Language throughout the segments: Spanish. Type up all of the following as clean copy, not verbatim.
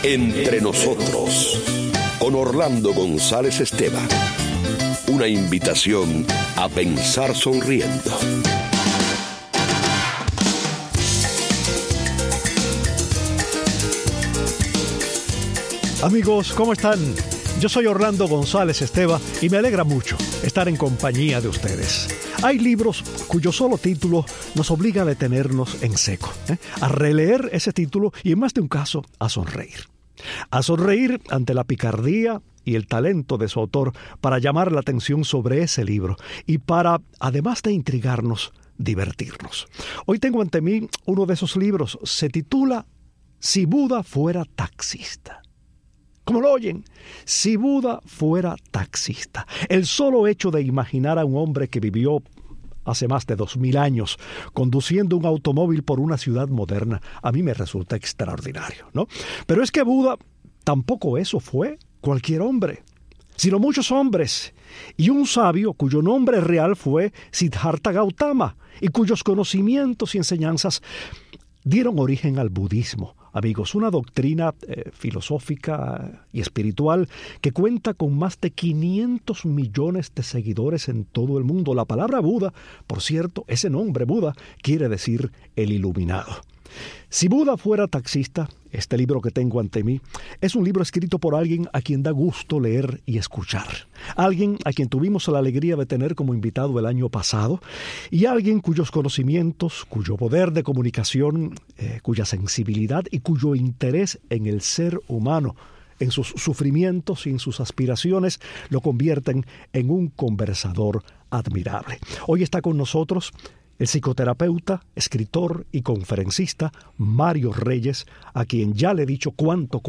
Entre nosotros, con Orlando González Esteban. Una invitación a pensar sonriendo. Amigos, ¿cómo están? Yo soy Orlando González Esteban y me alegra mucho estar en compañía de ustedes. Hay libros cuyo solo título nos obliga a detenernos en seco, a releer ese título y en más de un caso a sonreír. A sonreír ante la picardía y el talento de su autor para llamar la atención sobre ese libro y para, además de intrigarnos, divertirnos. Hoy tengo ante mí uno de esos libros. Se titula Si Buda fuera taxista. Como lo oyen, si Buda fuera taxista. El solo hecho de imaginar a un hombre que vivió hace más de 2000 años conduciendo un automóvil por una ciudad moderna, a mí me resulta extraordinario, ¿no? Pero es que Buda tampoco eso fue cualquier hombre, sino muchos hombres, y un sabio cuyo nombre real fue Siddhartha Gautama y cuyos conocimientos y enseñanzas dieron origen al budismo. Amigos, una doctrina filosófica y espiritual que cuenta con más de 500 millones de seguidores en todo el mundo. La palabra Buda, por cierto, ese nombre Buda quiere decir el iluminado. Si Buda fuera taxista, este libro que tengo ante mí es un libro escrito por alguien a quien da gusto leer y escuchar. Alguien a quien tuvimos la alegría de tener como invitado el año pasado y alguien cuyos conocimientos, cuyo poder de comunicación, cuya sensibilidad y cuyo interés en el ser humano, en sus sufrimientos y en sus aspiraciones, lo convierten en un conversador admirable. Hoy está con nosotros el psicoterapeuta, escritor y conferencista Mario Reyes, a quien ya le he dicho cuánto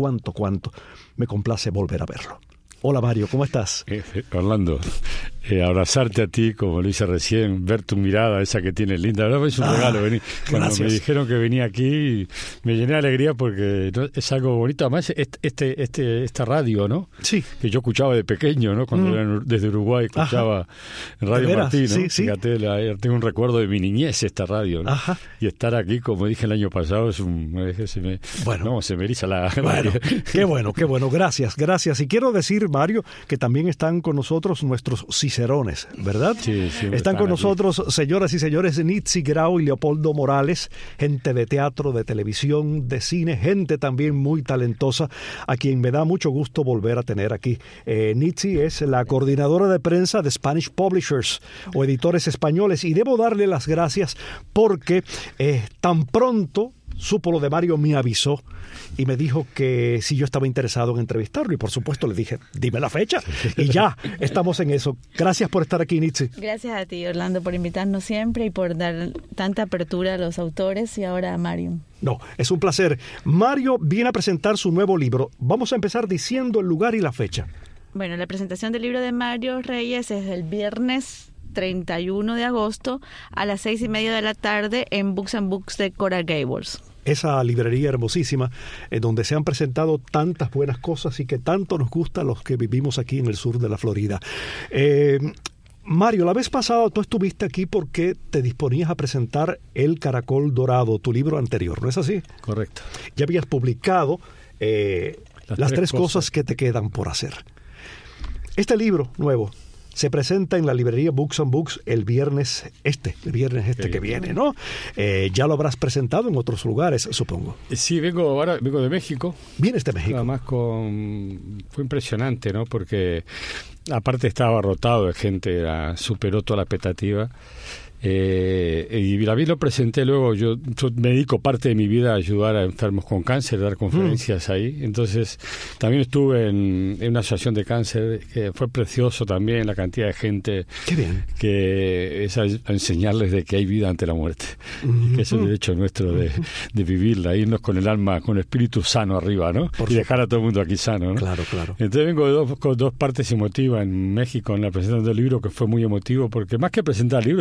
me complace volver a verlo. Hola Mario, ¿cómo estás? Orlando, abrazarte a ti, como lo hice recién, ver tu mirada, esa que tienes linda. La verdad es un regalo venir. Cuando gracias. Me dijeron que venía aquí, me llené de alegría porque es algo bonito. Además, esta radio, ¿no? Sí. Que yo escuchaba de pequeño, ¿no? Cuando era desde Uruguay escuchaba en Radio Martí, ¿no? Sí. Fíjate, tengo un recuerdo de mi niñez esta radio, ¿no? Ajá. Y estar aquí, como dije el año pasado, se me eriza la... Bueno, qué bueno, gracias. Y quiero decir, Mario, que también están con nosotros nuestros cicerones, ¿verdad? Sí, están con aquí nosotros, señoras y señores, Nitzi Grau y Leopoldo Morales, gente de teatro, de televisión, de cine, gente también muy talentosa, a quien me da mucho gusto volver a tener aquí. Nitzi es la coordinadora de prensa de Spanish Publishers, o editores españoles, y debo darle las gracias porque tan pronto supo lo de Mario, me avisó y me dijo que si yo estaba interesado en entrevistarlo. Y por supuesto le dije, dime la fecha. Y ya estamos en eso. Gracias por estar aquí, Nitzi. Gracias a ti, Orlando, por invitarnos siempre y por dar tanta apertura a los autores y ahora a Mario. No, es un placer. Mario viene a presentar su nuevo libro. Vamos a empezar diciendo el lugar y la fecha. Bueno, la presentación del libro de Mario Reyes es el viernes 31 de agosto a las 6:30 de la tarde en Books and Books de Coral Gables. Esa librería hermosísima en donde se han presentado tantas buenas cosas y que tanto nos gusta a los que vivimos aquí en el sur de la Florida. Mario, la vez pasada tú estuviste aquí porque te disponías a presentar El Caracol Dorado, tu libro anterior, ¿no es así? Correcto. Ya habías publicado las tres cosas que te quedan por hacer. Este libro nuevo se presenta en la librería Books and Books el viernes que viene, ¿no? Ya lo habrás presentado en otros lugares, supongo. Sí, vengo de México. ¿Vienes de México? Además fue impresionante, ¿no? Porque aparte estaba abarrotado de gente, superó toda la expectativa. Y a mí lo presenté luego. Yo me dedico parte de mi vida a ayudar a enfermos con cáncer, dar conferencias ahí. Entonces también estuve en una asociación de cáncer que fue precioso también, la cantidad de gente. Qué bien. Que es a enseñarles de que hay vida ante la muerte y que es el derecho nuestro de vivirla, irnos con el alma, con el espíritu sano arriba, ¿no? Y dejar a todo el mundo aquí sano, ¿no? Claro. Entonces vengo con dos partes emotivas en México en la presentación del libro, que fue muy emotivo porque más que presentar el libro yo hago dinámica.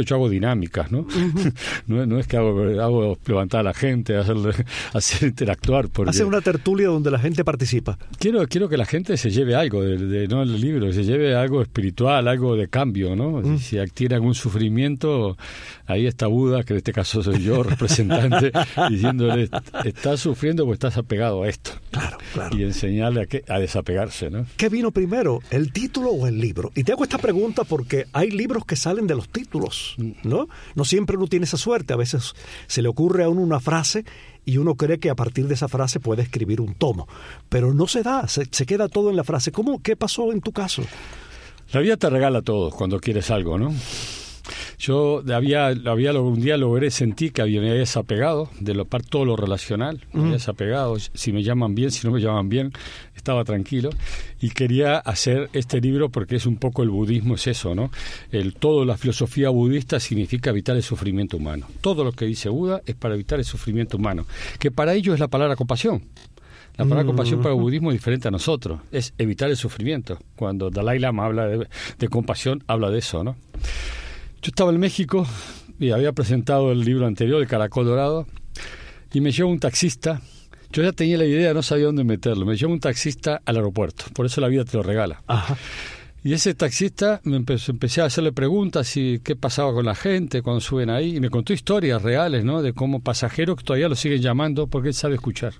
dinámicas, ¿no? No es que hago levantar a la gente, hacer interactuar. Hace una tertulia donde la gente participa. Quiero que la gente se lleve algo no del libro, que se lleve algo espiritual, algo de cambio, ¿no? Si tiene algún sufrimiento, ahí está Buda, que en este caso soy yo, representante, diciéndole, estás sufriendo porque estás apegado a esto. Claro. Y enseñarle a desapegarse, ¿no? ¿Qué vino primero, el título o el libro? Y te hago esta pregunta porque hay libros que salen de los títulos, ¿no? No siempre uno tiene esa suerte. A veces se le ocurre a uno una frase y uno cree que a partir de esa frase puede escribir un tomo. Pero no se da, se queda todo en la frase. ¿Qué pasó en tu caso? La vida te regala todo cuando quieres algo, ¿no? Yo un día sentí que me había desapegado de todo lo relacional, me había desapegado, si me llaman bien, si no me llaman bien, estaba tranquilo, y quería hacer este libro porque es un poco el budismo, es eso, ¿no? Toda la filosofía budista significa evitar el sufrimiento humano. Todo lo que dice Buda es para evitar el sufrimiento humano, que para ello es la palabra compasión. La palabra compasión para el budismo es diferente a nosotros, es evitar el sufrimiento. Cuando Dalai Lama habla de compasión, habla de eso, ¿no? Yo estaba en México y había presentado el libro anterior, El Caracol Dorado, y me llevó un taxista. Yo ya tenía la idea, no sabía dónde meterlo. Me llevó un taxista al aeropuerto, por eso la vida te lo regala. Ajá. Y ese taxista empecé a hacerle preguntas y qué pasaba con la gente cuando suben ahí, y me contó historias reales, ¿no? De cómo pasajeros que todavía lo siguen llamando porque él sabe escuchar.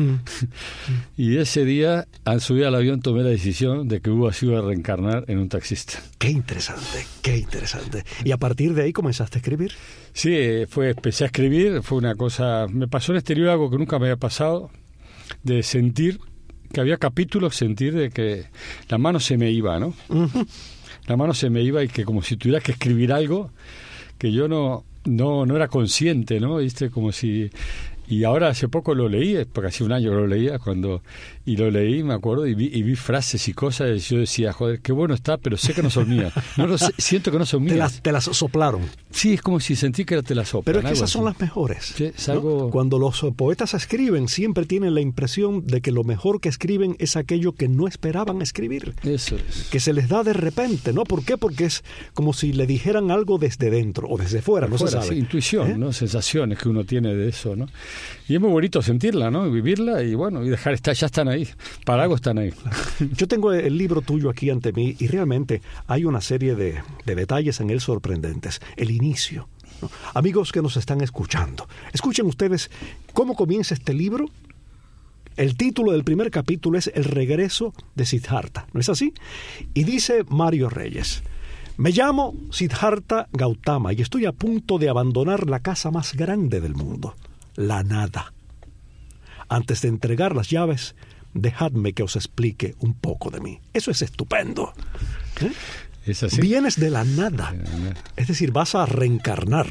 Y ese día, al subir al avión, tomé la decisión de que Buda se iba a reencarnar en un taxista. Qué interesante, qué interesante. ¿Y a partir de ahí comenzaste a escribir? Sí, empecé a escribir, fue una cosa... Me pasó en este libro algo que nunca me había pasado, de sentir que había capítulos, sentir de que la mano se me iba, ¿no? La mano se me iba y que como si tuviera que escribir algo que yo no era consciente, ¿no? ¿Viste? Como si... Y ahora hace poco lo leí, porque hace un año que lo leía, y lo leí, me acuerdo, y vi frases y cosas, y yo decía, joder, qué bueno está, pero sé que no son mías. No lo sé, siento que no son mías. Te las soplaron. Sí, es como si sentí que te las soplan. Pero es que esas son las mejores. Sí, es algo... ¿no? Cuando los poetas escriben, siempre tienen la impresión de que lo mejor que escriben es aquello que no esperaban escribir. Eso es. Que se les da de repente, ¿no? ¿Por qué? Porque es como si le dijeran algo desde dentro o desde fuera, no se sabe. Sí, intuición, ¿no? Sensaciones que uno tiene de eso, ¿no? Y es muy bonito sentirla, ¿no? Vivirla y bueno, y dejar estar, ya están ahí. Para algo están ahí. Yo tengo el libro tuyo aquí ante mí y realmente hay una serie de detalles en él sorprendentes. El inicio, ¿no? Amigos que nos están escuchando, escuchen ustedes cómo comienza este libro. El título del primer capítulo es El regreso de Siddhartha, ¿no es así? Y dice Mario Reyes: me llamo Siddhartha Gautama y estoy a punto de abandonar la casa más grande del mundo, la nada. Antes de entregar las llaves, dejadme que os explique un poco de mí. Eso es estupendo. ¿Es así? Vienes de la nada. Es decir, vas a reencarnar.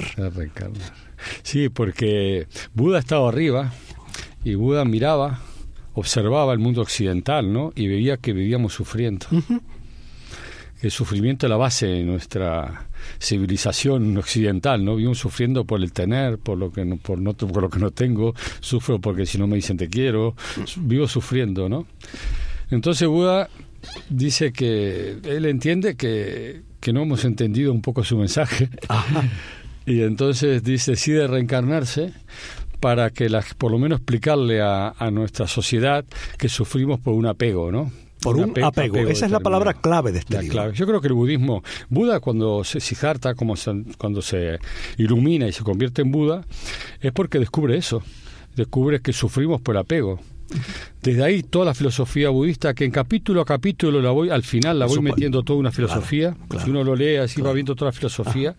Sí, porque Buda estaba arriba y Buda miraba, observaba el mundo occidental, ¿no? Y veía que vivíamos sufriendo. El sufrimiento es la base de nuestra civilización occidental, ¿no? Vivimos sufriendo por el tener, por lo que no tengo, sufro porque si no me dicen te quiero, vivo sufriendo, ¿no? Entonces Buda dice que él entiende que no hemos entendido un poco su mensaje. Ajá. Y entonces decide reencarnarse para que por lo menos explicarle a nuestra sociedad que sufrimos por un apego, ¿no? Por un apego. Esa es la palabra clave de este libro. Clave. Yo creo que el budismo, Buda Siddhartha, cuando se ilumina y se convierte en Buda, es porque descubre eso. Descubre que sufrimos por apego. Desde ahí toda la filosofía budista, que en capítulo a capítulo al final voy metiendo toda una filosofía. Claro. Si uno lo lee así va viendo toda la filosofía.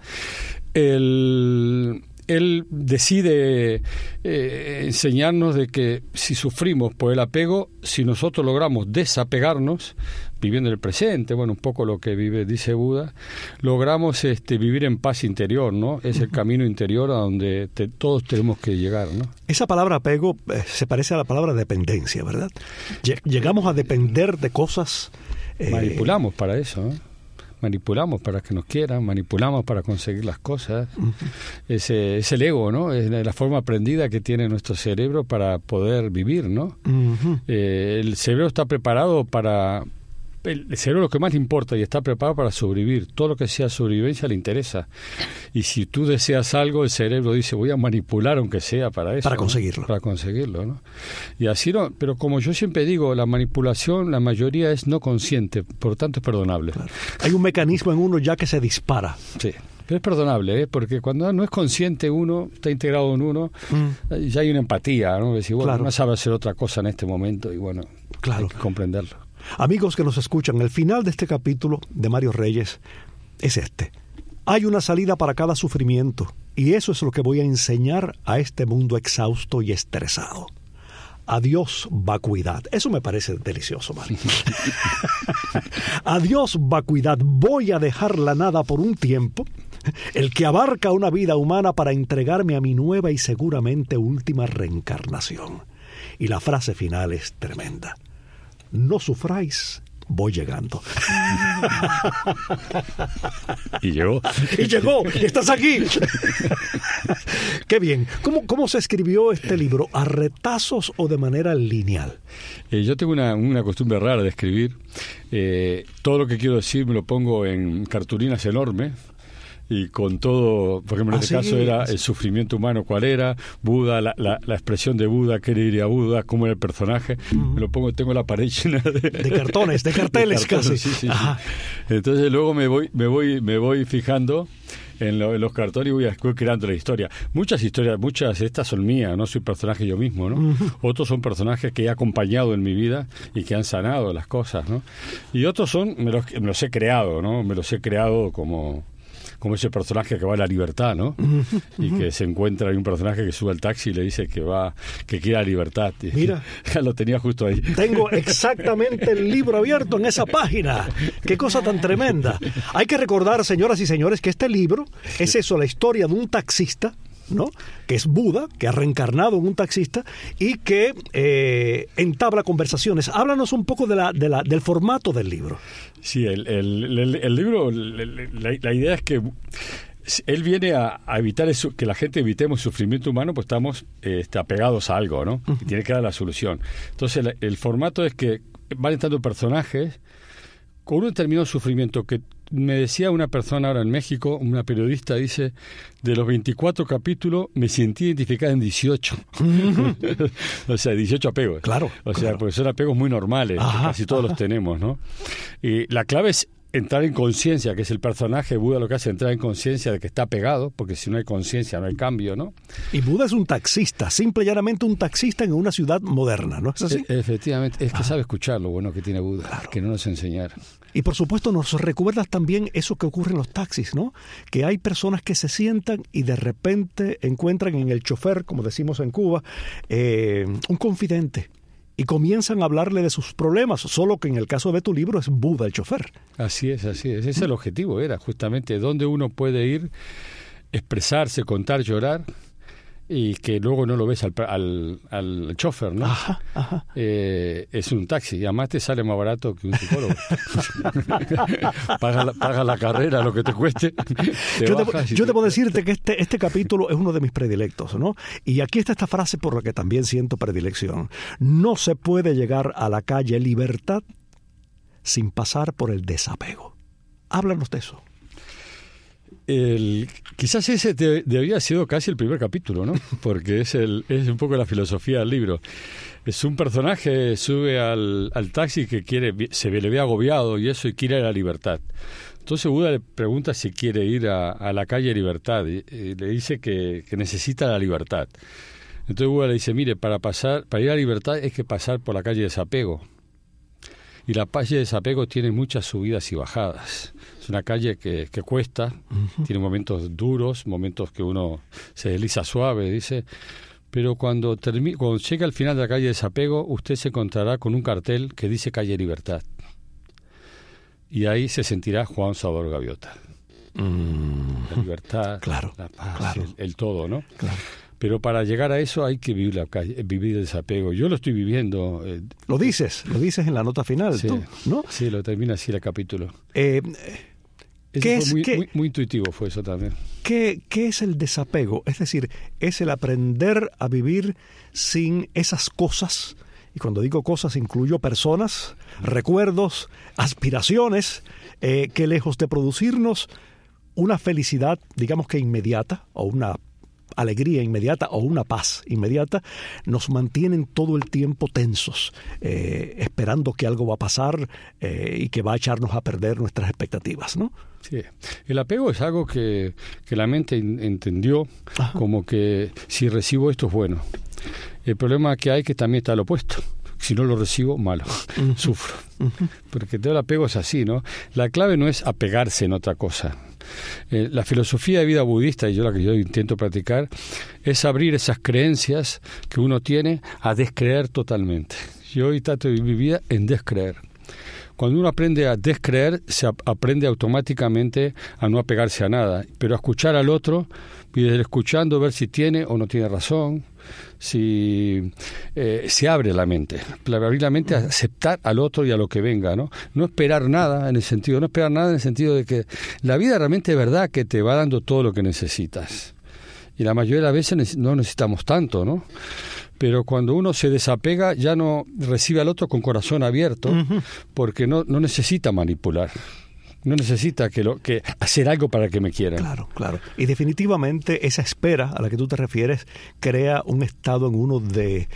Él decide enseñarnos de que si sufrimos por el apego, si nosotros logramos desapegarnos, viviendo en el presente, bueno, un poco lo que dice Buda, logramos vivir en paz interior, ¿no? Es el camino interior a donde todos tenemos que llegar, ¿no? Esa palabra apego se parece a la palabra dependencia, ¿verdad? Llegamos a depender de cosas... Manipulamos para eso, ¿no? Manipulamos para que nos quieran, manipulamos para conseguir las cosas. Es el ego, ¿no? Es la forma aprendida que tiene nuestro cerebro para poder vivir, ¿no? El cerebro está preparado para el cerebro lo que más le importa y está preparado para sobrevivir. Todo lo que sea sobrevivencia le interesa. Y si tú deseas algo, el cerebro dice, voy a manipular aunque sea para eso. Para conseguirlo. ¿no? Para conseguirlo, ¿no? Y así no. Pero como yo siempre digo, la manipulación, la mayoría es no consciente, por lo tanto es perdonable. Claro. Hay un mecanismo en uno ya que se dispara. Sí. Pero es perdonable, porque cuando no es consciente uno, está integrado en uno, ya hay una empatía, ¿no? Decir, bueno, no sabe hacer otra cosa en este momento y bueno, hay que comprenderlo. Amigos que nos escuchan, el final de este capítulo de Mario Reyes es este. Hay una salida para cada sufrimiento y eso es lo que voy a enseñar a este mundo exhausto y estresado. Adiós, vacuidad. Eso me parece delicioso, Mario. Adiós, vacuidad. Voy a dejar la nada por un tiempo, el que abarca una vida humana para entregarme a mi nueva y seguramente última reencarnación. Y la frase final es tremenda. No sufráis, voy llegando. Y llegó. Y llegó, estás aquí. Qué bien. ¿Cómo se escribió este libro? ¿A retazos o de manera lineal? Yo tengo una costumbre rara de escribir. Todo lo que quiero decir me lo pongo en cartulinas enormes. Y con todo, por ejemplo, en este caso era el sufrimiento humano, cuál era, Buda, la expresión de Buda, qué le diría Buda, cómo era el personaje, me lo pongo, tengo la pared llena de cartones, de carteles casi. Sí. Entonces luego me voy fijando en los cartones y voy creando la historia. Muchas de estas son mías, no soy personaje yo mismo, ¿no? Otros son personajes que he acompañado en mi vida y que han sanado las cosas, ¿no? Y otros me los he creado, ¿no? Me los he creado como ese personaje que va a la libertad, ¿no? Y que se encuentra, hay un personaje que sube al taxi y le dice que quiere la libertad. Mira, ya lo tenía justo ahí. Tengo exactamente el libro abierto en esa página. Qué cosa tan tremenda. Hay que recordar, señoras y señores, que este libro es eso, la historia de un taxista, ¿no? Que es Buda, que ha reencarnado en un taxista y que entabla conversaciones. Háblanos un poco del formato del libro. Sí, el libro, la idea es que él viene a evitar eso, que la gente evitemos sufrimiento humano, pues estamos apegados a algo, ¿no? Y tiene que dar la solución. Entonces el formato es que van entrando personajes con un determinado sufrimiento que me decía una persona ahora en México, una periodista, dice, de los 24 capítulos me sentí identificada en 18. O sea, 18 apegos. Claro. O sea, porque son apegos muy normales, casi todos los tenemos, ¿no? Y la clave es entrar en conciencia, que es el personaje. Buda lo que hace es entrar en conciencia de que está pegado, porque si no hay conciencia no hay cambio, ¿no? Y Buda es un taxista, simple y llanamente un taxista en una ciudad moderna, ¿no es así? Efectivamente, es que sabe escuchar lo bueno que tiene Buda, claro, que no nos enseñara. Y por supuesto nos recuerdas también eso que ocurre en los taxis, ¿no? Que hay personas que se sientan y de repente encuentran en el chofer, como decimos en Cuba, un confidente. Y comienzan a hablarle de sus problemas, solo que en el caso de tu libro es Buda el chofer. Así es. Ese es el objetivo, era justamente donde uno puede ir, expresarse, contar, llorar, y que luego no lo ves al chofer, ¿no? Es un taxi, y además te sale más barato que un psicólogo. paga la carrera, lo que te cueste. Yo debo decirte que este capítulo es uno de mis predilectos, ¿no? Y aquí está esta frase por la que también siento predilección. No se puede llegar a la calle Libertad sin pasar por el desapego. Háblanos de eso. Quizás ese debería haber sido casi el primer capítulo, ¿no? Porque es un poco la filosofía del libro. Es un personaje, sube al taxi que se le ve agobiado y eso, y quiere la libertad. Entonces Buda le pregunta si quiere ir a la calle Libertad y le dice que necesita la libertad. Entonces Buda le dice, mire, para ir a la libertad hay que pasar por la calle Desapego. Y la calle Desapego tiene muchas subidas y bajadas. Es una calle que cuesta, tiene momentos duros, momentos que uno se desliza suave, dice. Pero cuando llega al final de la calle Desapego, usted se encontrará con un cartel que dice calle Libertad. Y ahí se sentirá Juan Salvador Gaviota. La libertad, claro, la paz, claro. El todo, ¿no? Claro. Pero para llegar a eso hay que vivir la calle, vivir el desapego. Yo lo estoy viviendo. Lo dices en la nota final, sí, tú, ¿no? Sí, lo termina así el capítulo. Muy intuitivo fue eso también. ¿Qué es el desapego? Es decir, es el aprender a vivir sin esas cosas y cuando digo cosas incluyo personas, recuerdos, aspiraciones, que lejos de producirnos una felicidad, digamos que inmediata, o una alegría inmediata o una paz inmediata, nos mantienen todo el tiempo tensos, esperando que algo va a pasar y que va a echarnos a perder nuestras expectativas, ¿no? Sí. El apego es algo que la mente entendió. Ajá. Como que si recibo esto es bueno. El problema que hay que también está al opuesto. Si no lo recibo, malo, sufro. Porque todo el apego es así, ¿no? La clave no es apegarse en otra cosa. La filosofía de vida budista, y la que yo intento practicar, es abrir esas creencias que uno tiene a descreer totalmente. Yo hoy trato de vivir mi vida en descreer. Cuando uno aprende a descreer, se aprende automáticamente a no apegarse a nada, pero a escuchar al otro y desde el escuchando ver si tiene o no tiene razón, si se abre la mente, abrir la mente a aceptar al otro y a lo que venga, ¿no? No esperar nada en el sentido de que la vida realmente es verdad que te va dando todo lo que necesitas. Y la mayoría de las veces no necesitamos tanto, ¿no? Pero cuando uno se desapega ya no recibe al otro con corazón abierto, porque no necesita manipular. No necesita que hacer algo para que me quieran. Claro, claro. Y definitivamente esa espera a la que tú te refieres crea un estado en uno de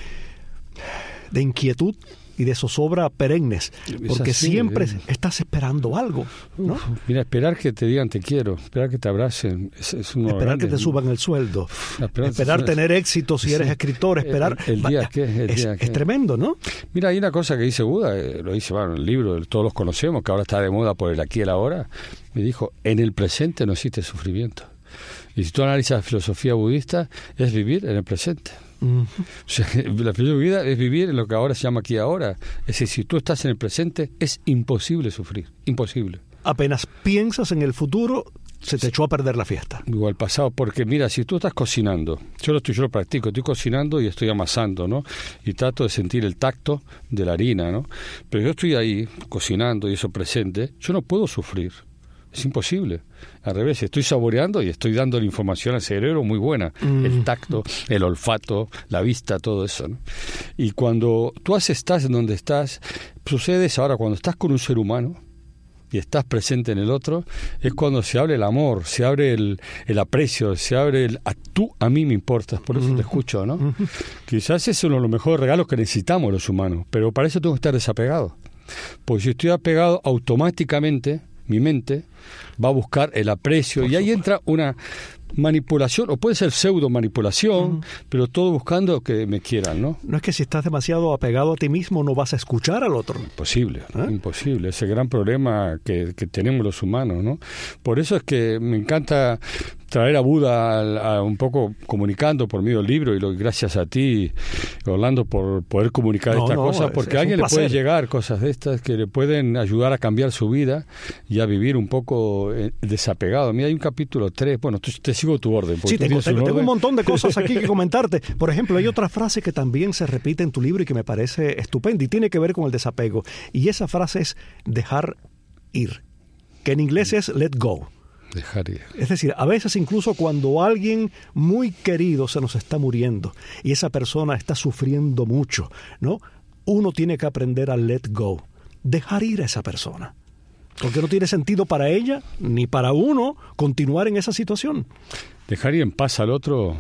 inquietud y de zozobra perennes, porque así, siempre estás esperando algo, ¿no? Mira, esperar que te digan te quiero, esperar que te abracen, es uno esperar grande, que te suban el sueldo, esperar tener éxito si eres escritor, esperar... El día que es tremendo, ¿no? Mira, hay una cosa que dice Buda, lo dice en el libro, todos los conocemos, que ahora está de moda por el aquí y el ahora, me dijo, en el presente no existe sufrimiento. Y si tú analizas la filosofía budista, es vivir en el presente. O sea, la filosofía budista es vivir en lo que ahora se llama aquí y ahora. Es decir, si tú estás en el presente, es imposible sufrir. Imposible. Apenas piensas en el futuro, se te echó a perder la fiesta. Igual pasado, porque mira, si tú estás cocinando, yo lo practico, estoy cocinando y estoy amasando, ¿no? Y trato de sentir el tacto de la harina, ¿no? Pero yo estoy ahí cocinando y eso presente, yo no puedo sufrir. Es imposible. Al revés, estoy saboreando y estoy dando la información al cerebro muy buena. El tacto, el olfato, la vista, todo eso, ¿no? Y cuando tú estás en donde estás, sucede eso. Ahora, cuando estás con un ser humano y estás presente en el otro, es cuando se abre el amor, se abre el aprecio, se abre tú a mí me importas, por eso te escucho, ¿no? Quizás es uno de los mejores regalos que necesitamos los humanos, pero para eso tengo que estar desapegado. Porque si estoy apegado, automáticamente mi mente va a buscar el aprecio y ahí entra una manipulación, o puede ser pseudo manipulación, pero todo buscando que me quieran, ¿no? No es que si estás demasiado apegado a ti mismo no vas a escuchar al otro. Imposible, imposible. Ese gran problema que tenemos los humanos, ¿no? Por eso es que me encanta traer a Buda un poco comunicando por medio del libro y gracias a ti, Orlando, por poder comunicar estas cosas, porque a alguien le puede llegar cosas de estas que le pueden ayudar a cambiar su vida y a vivir un poco desapegado. Mira, hay un capítulo 3, bueno, te sigo tu orden. Sí, tengo un montón de cosas aquí que comentarte. Por ejemplo, hay otra frase que también se repite en tu libro y que me parece estupenda y tiene que ver con el desapego. Y esa frase es dejar ir, que en inglés es let go. Dejar ir. Es decir, a veces incluso cuando alguien muy querido se nos está muriendo y esa persona está sufriendo mucho, ¿no? Uno tiene que aprender a let go, dejar ir a esa persona. Porque no tiene sentido para ella ni para uno continuar en esa situación. Dejar ir en paz al otro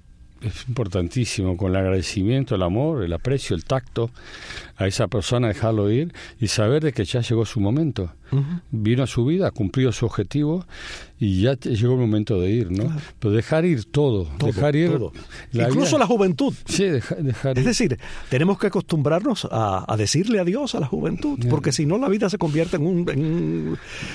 es importantísimo, con el agradecimiento, el amor, el aprecio, el tacto a esa persona, dejarlo ir y saber de que ya llegó su momento. Vino a su vida, ha cumplido su objetivo y ya llegó el momento de ir, ¿no? Claro. Pero dejar ir todo, dejar ir todo. Incluso la juventud. Sí, dejar ir. Es decir, tenemos que acostumbrarnos a decirle adiós a la juventud, porque si no la vida se convierte en un...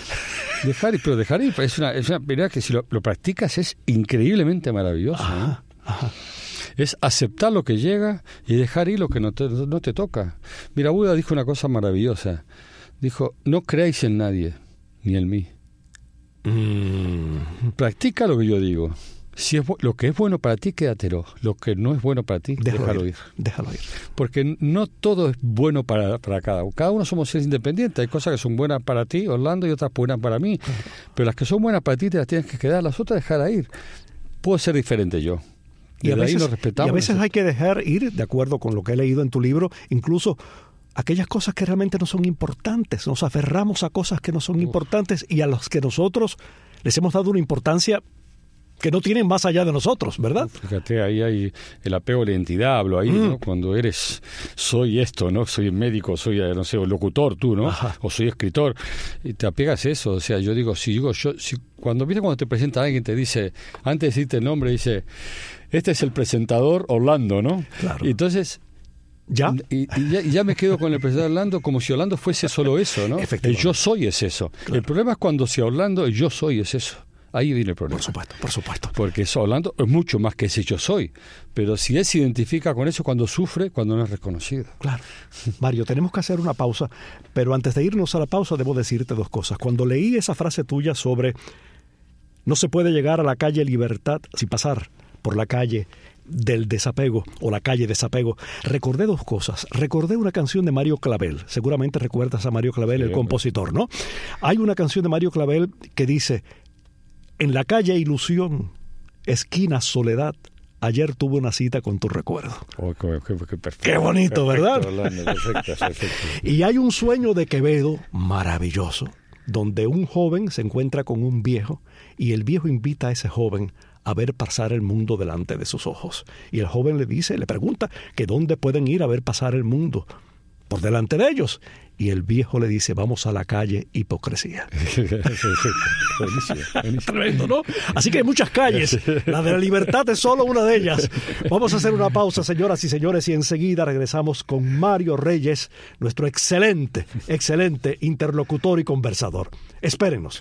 Dejar ir, pero dejar ir es una verdad que si lo practicas es increíblemente maravilloso, ¿no? Ajá. Es aceptar lo que llega y dejar ir lo que no te toca. Mira, Buda dijo una cosa maravillosa. Dijo, no creáis en nadie, ni en mí. Practica lo que yo digo. Si es lo que es bueno para ti, quédatelo. Lo que no es bueno para ti, déjalo ir. Déjalo ir. Porque no todo es bueno para cada uno. Cada uno somos seres independientes. Hay cosas que son buenas para ti, Orlando, y otras buenas para mí. Pero las que son buenas para ti te las tienes que quedar. Las otras dejar ir. Puedo ser diferente yo, Y a veces, nos respetamos. Y a veces hay que dejar ir, de acuerdo con lo que he leído en tu libro, incluso aquellas cosas que realmente no son importantes. Nos aferramos a cosas que no son importantes y a las que nosotros les hemos dado una importancia que no tienen más allá de nosotros, ¿verdad? Fíjate, ahí hay el apego a la identidad, hablo ahí, ¿no? Cuando soy esto, ¿no? Soy médico, soy, no sé, locutor tú, ¿no? Ajá. O soy escritor, y te apegas a eso, o sea, yo digo, cuando te presenta alguien, te dice, antes de decirte el nombre, dice, este es el presentador Orlando, ¿no? Claro. Y entonces... ¿Ya? Y ya me quedo con el presentador Orlando como si Orlando fuese solo eso, ¿no? El yo soy es eso. Claro. El problema es cuando si Orlando, el yo soy es eso. Ahí viene el problema. Por supuesto. Porque eso, Orlando es mucho más que ese yo soy. Pero si él se identifica con eso cuando sufre, cuando no es reconocido. Claro. Mario, tenemos que hacer una pausa, pero antes de irnos a la pausa debo decirte dos cosas. Cuando leí esa frase tuya sobre no se puede llegar a la calle Libertad sin pasar por la calle del desapego o la calle desapego, recordé dos cosas. Recordé una canción de Mario Clavel. Seguramente recuerdas a Mario Clavel, sí, el compositor, ¿no? Hay una canción de Mario Clavel que dice: en la calle Ilusión, esquina Soledad, ayer tuve una cita con tu recuerdo. Oh, qué bonito, ¿verdad? Perfecto. Y hay un sueño de Quevedo maravilloso, donde un joven se encuentra con un viejo y el viejo invita a ese joven a ver pasar el mundo delante de sus ojos. Y el joven le pregunta que dónde pueden ir a ver pasar el mundo por delante de ellos. Y el viejo le dice: vamos a la calle Hipocresía. Buenísimo. Tremendo, ¿no? Así que hay muchas calles. La de la Libertad es solo una de ellas. Vamos a hacer una pausa, señoras y señores, y enseguida regresamos con Mario Reyes, nuestro excelente interlocutor y conversador. Espérenos.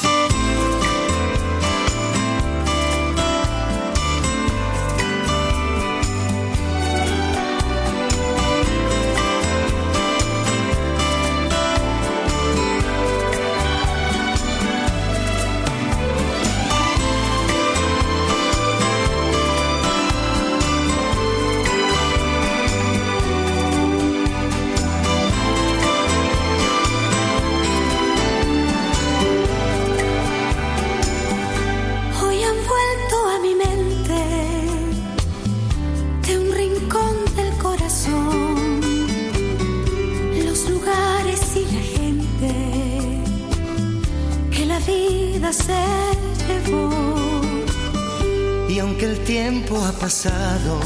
Pasado,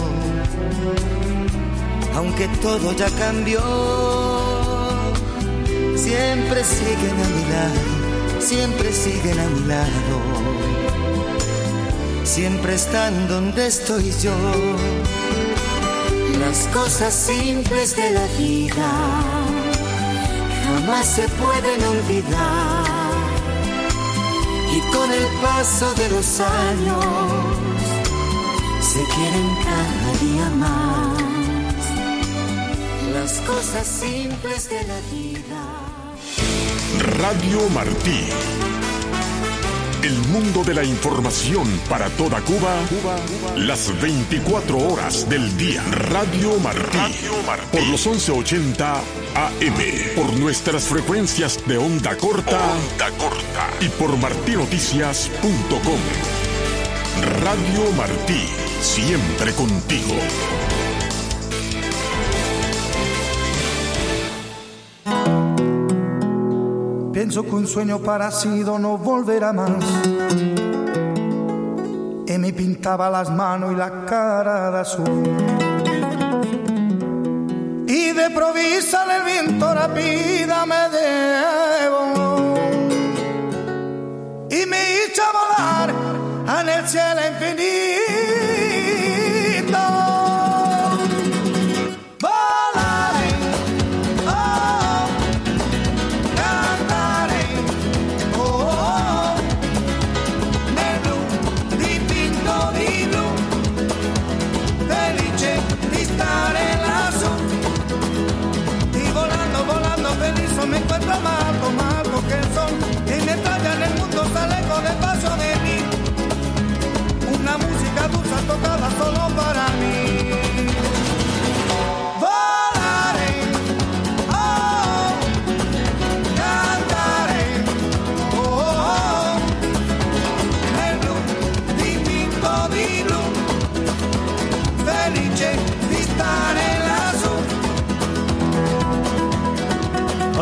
aunque todo ya cambió, siempre siguen a mi lado, siempre siguen a mi lado, siempre están donde estoy yo. Las cosas simples de la vida jamás se pueden olvidar, y con el paso de los años se quieren cada día más. Las cosas simples de la vida. Radio Martí. El mundo de la información para toda Cuba, las 24 horas del día. Radio Martí. Por los 1180 AM. Por nuestras frecuencias de onda corta. Y por martinoticias.com. Radio Martí. Siempre contigo. Pienso que un sueño parecido no volverá más. Y me pintaba las manos y la cara de azul. Y de provisa el viento rápida me llevó. Y me hizo volar en el cielo infinito. Me encuentro más alto que el sol, y me tralla en el mundo, se alejo del paso de mí. Una música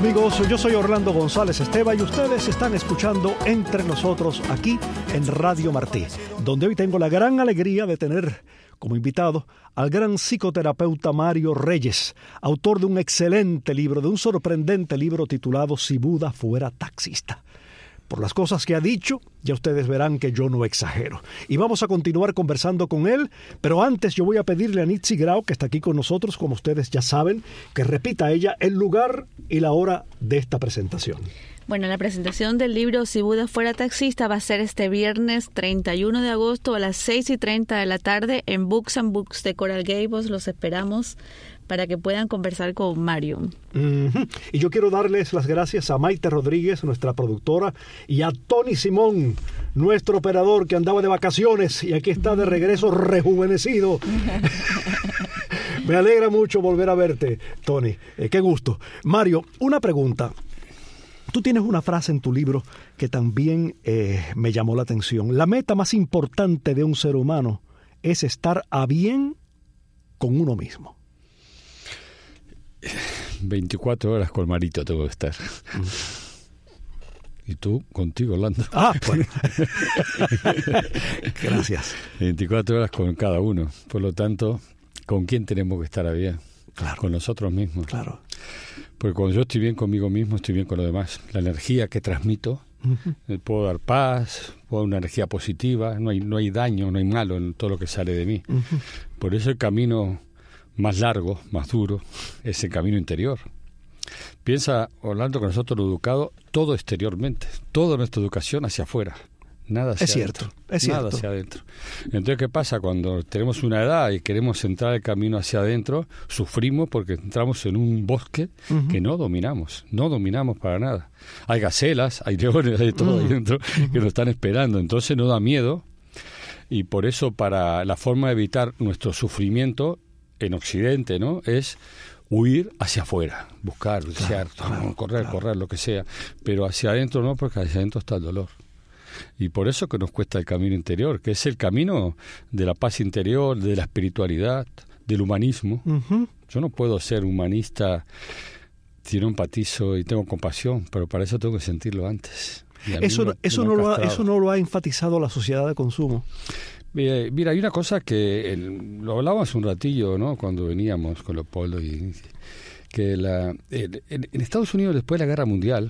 Amigos, yo soy Orlando González Esteva y ustedes están escuchando Entre Nosotros aquí en Radio Martí, donde hoy tengo la gran alegría de tener como invitado al gran psicoterapeuta Mario Reyes, autor de un excelente libro, de un sorprendente libro titulado Si Buda fuera taxista. Por las cosas que ha dicho, ya ustedes verán que yo no exagero. Y vamos a continuar conversando con él, pero antes yo voy a pedirle a Nitsi Grau, que está aquí con nosotros, como ustedes ya saben, que repita a ella el lugar y la hora de esta presentación. Bueno, la presentación del libro Si Buda fuera taxista va a ser este viernes 31 de agosto a las 6:30 de la tarde en Books and Books de Coral Gables. Los esperamos para que puedan conversar con Mario. Y yo quiero darles las gracias a Maite Rodríguez, nuestra productora, y a Tony Simón, nuestro operador que andaba de vacaciones y aquí está de regreso rejuvenecido. Me alegra mucho volver a verte, Tony. Qué gusto. Mario, una pregunta. Tú tienes una frase en tu libro que también me llamó la atención. La meta más importante de un ser humano es estar a bien con uno mismo. 24 horas con Marito tengo que estar. Y tú contigo, Orlando. Bueno. Gracias. 24 horas con cada uno. Por lo tanto, ¿con quién tenemos que estar a bien? Claro. Con nosotros mismos. Claro. Porque cuando yo estoy bien conmigo mismo, estoy bien con los demás. La energía que transmito, puedo dar paz, puedo dar una energía positiva, no hay daño, no hay malo en todo lo que sale de mí. Por eso el camino más largo, más duro, es el camino interior. Piensa, Orlando, que nosotros lo educado todo exteriormente, toda nuestra educación hacia afuera. Nada hacia adentro. Es cierto. Nada hacia adentro. Entonces, ¿qué pasa? Cuando tenemos una edad y queremos entrar el camino hacia adentro, sufrimos porque entramos en un bosque que no dominamos para nada. Hay gacelas, hay leones, hay todo ahí dentro que nos están esperando. Entonces nos da miedo y por eso para la forma de evitar nuestro sufrimiento en Occidente, ¿no? Es huir hacia afuera, buscar, desear, correr, lo que sea. Pero hacia adentro no, porque hacia adentro está el dolor. Y por eso que nos cuesta el camino interior, que es el camino de la paz interior, de la espiritualidad, del humanismo. Yo no puedo ser humanista si no empatizo y tengo compasión, pero para eso tengo que sentirlo antes. Eso no lo ha enfatizado la sociedad de consumo. Mira, hay una cosa que lo hablábamos un ratillo, ¿no? Cuando veníamos con Leopoldo, y que en Estados Unidos después de la Guerra Mundial,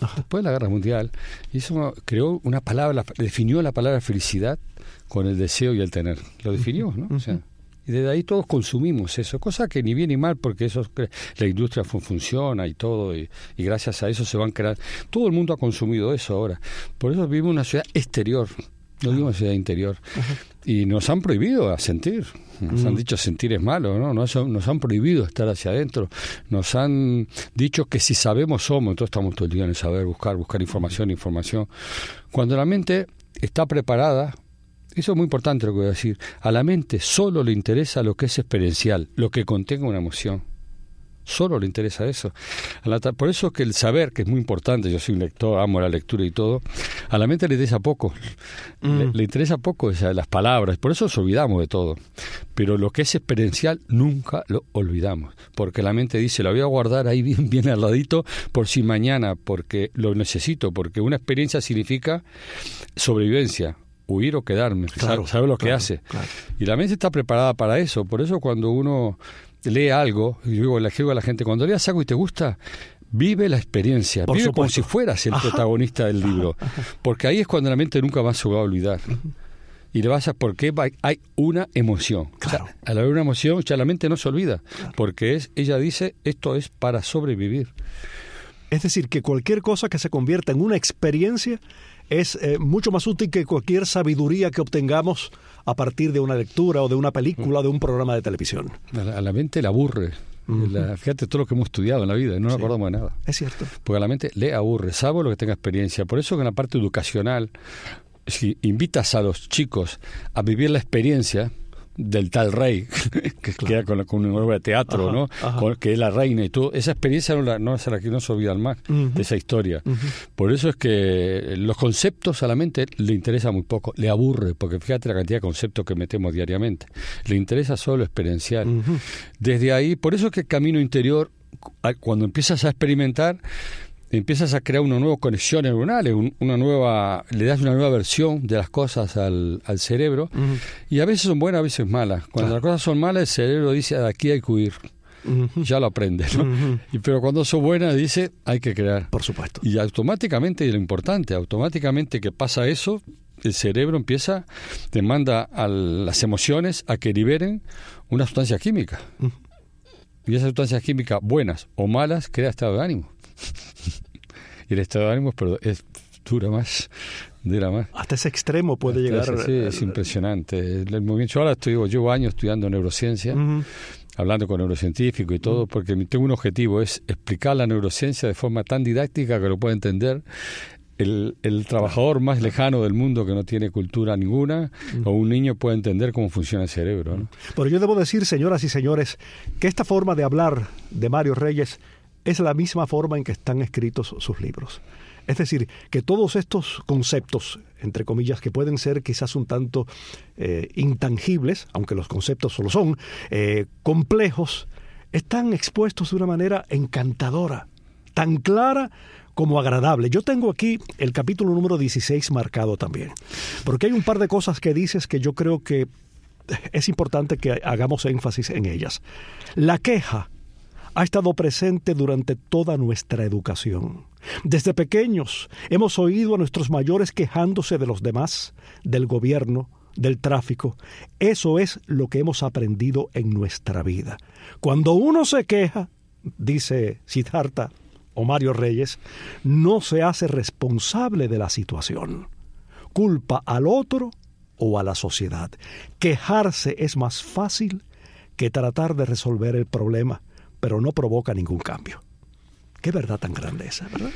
eso creó una palabra, definió la palabra felicidad con el deseo y el tener. Lo definió, ¿no? O sea, y desde ahí todos consumimos eso, cosa que ni bien ni mal, porque eso la industria funciona y todo, y gracias a eso se van creando. Todo el mundo ha consumido eso ahora. Por eso vivimos en una ciudad exterior. No vivimos en ciudad interior. Y nos han prohibido a sentir. Nos han dicho sentir es malo, ¿no? Nos han prohibido estar hacia adentro. Nos han dicho que si sabemos somos. Entonces estamos todo el día en el saber, buscar información. Cuando la mente está preparada, eso es muy importante lo que voy a decir, a la mente solo le interesa lo que es experiencial, lo que contenga una emoción. Solo le interesa eso. Por eso que el saber, que es muy importante, yo soy un lector, amo la lectura y todo, a la mente le interesa poco. Le interesa poco las palabras, por eso nos olvidamos de todo. Pero lo que es experiencial nunca lo olvidamos, porque la mente dice, lo voy a guardar ahí bien al ladito por si mañana, porque lo necesito, porque una experiencia significa sobrevivencia. Huir o quedarme, sabe lo que hace. Claro. Y la mente está preparada para eso. Por eso cuando uno lee algo, y yo le digo a la gente, cuando leas algo y te gusta, vive la experiencia, vive como si fueras el protagonista del libro, porque ahí es cuando la mente nunca más se va a olvidar. Y le vas a porque hay una emoción. Claro. O sea, al haber una emoción, ya la mente no se olvida, porque ella dice, esto es para sobrevivir. Es decir, que cualquier cosa que se convierta en una experiencia es mucho más útil que cualquier sabiduría que obtengamos a partir de una lectura o de una película o de un programa de televisión. A la mente le aburre. Fíjate todo lo que hemos estudiado en la vida y no nos acordamos de nada. Es cierto. Porque a la mente le aburre, salvo lo que tenga experiencia. Por eso que en la parte educacional, si invitas a los chicos a vivir la experiencia del tal rey, que queda con una obra de teatro, ¿no? Que es la reina y todo, esa experiencia no se olvidan más de esa historia. Por eso es que los conceptos a la mente le interesa muy poco, le aburre, porque fíjate la cantidad de conceptos que metemos diariamente, le interesa solo experiencial. Desde ahí, por eso es que el camino interior cuando empiezas a experimentar, empiezas a crear una nueva conexión neuronal, le das una nueva versión de las cosas al cerebro, y a veces son buenas, a veces malas. Cuando las cosas son malas, el cerebro dice, de aquí hay que huir. Ya lo aprende, ¿no? Pero cuando son buenas, dice, hay que crear. Por supuesto. Y automáticamente, y lo importante, automáticamente que pasa eso, el cerebro te manda a las emociones a que liberen una sustancia química. Y esas sustancias químicas, buenas o malas, crea estado de ánimo. Y el estado de ánimo dura más. Hasta ese extremo puede llegar. Sí, es impresionante. El movimiento, yo ahora llevo años estudiando neurociencia, hablando con neurocientíficos y todo, porque tengo un objetivo, es explicar la neurociencia de forma tan didáctica que lo pueda entender el trabajador más lejano del mundo que no tiene cultura ninguna, o un niño puede entender cómo funciona el cerebro, ¿no? Pero yo debo decir, señoras y señores, que esta forma de hablar de Mario Reyes es la misma forma en que están escritos sus libros. Es decir, que todos estos conceptos, entre comillas, que pueden ser quizás un tanto intangibles, aunque los conceptos solo son, complejos, están expuestos de una manera encantadora, tan clara como agradable. Yo tengo aquí el capítulo número 16 marcado también, porque hay un par de cosas que dices que yo creo que es importante que hagamos énfasis en ellas. La queja ha estado presente durante toda nuestra educación. Desde pequeños hemos oído a nuestros mayores quejándose de los demás, del gobierno, del tráfico. Eso es lo que hemos aprendido en nuestra vida. Cuando uno se queja, dice Siddhartha o Mario Reyes, no se hace responsable de la situación. Culpa al otro o a la sociedad. Quejarse es más fácil que tratar de resolver el problema, pero no provoca ningún cambio. Qué verdad tan grande esa, ¿verdad?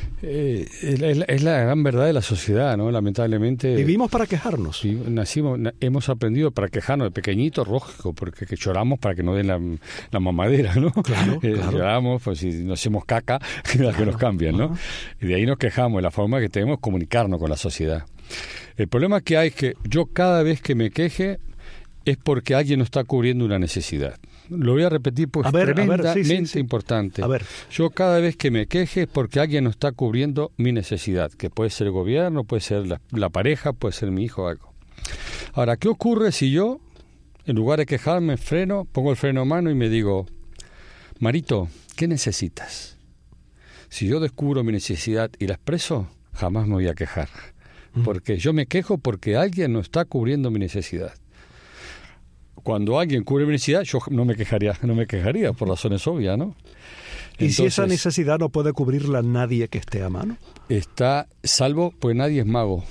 Es la gran verdad de la sociedad, ¿no? Lamentablemente. Vivimos para quejarnos. Sí, hemos aprendido para quejarnos de pequeñitos, lógico, porque lloramos para que nos den la mamadera, ¿no? Claro. Lloramos, pues si nos hacemos caca, para que nos cambien, ¿no? Y de ahí nos quejamos, la forma que tenemos de comunicarnos con la sociedad. El problema que hay es que yo cada vez que me queje es porque alguien no está cubriendo una necesidad. Lo voy a repetir porque es tremendamente importante. A ver. Yo cada vez que me queje es porque alguien no está cubriendo mi necesidad, que puede ser el gobierno, puede ser la pareja, puede ser mi hijo o algo. Ahora, ¿qué ocurre si yo, en lugar de quejarme, pongo el freno a mano y me digo, Marito, ¿qué necesitas? Si yo descubro mi necesidad y la expreso, jamás me voy a quejar. Porque yo me quejo porque alguien no está cubriendo mi necesidad. Cuando alguien cubre mi necesidad, yo no me quejaría por razones obvias, ¿no? ¿Y si esa necesidad no puede cubrirla nadie que esté a mano? Está salvo, pues nadie es mago.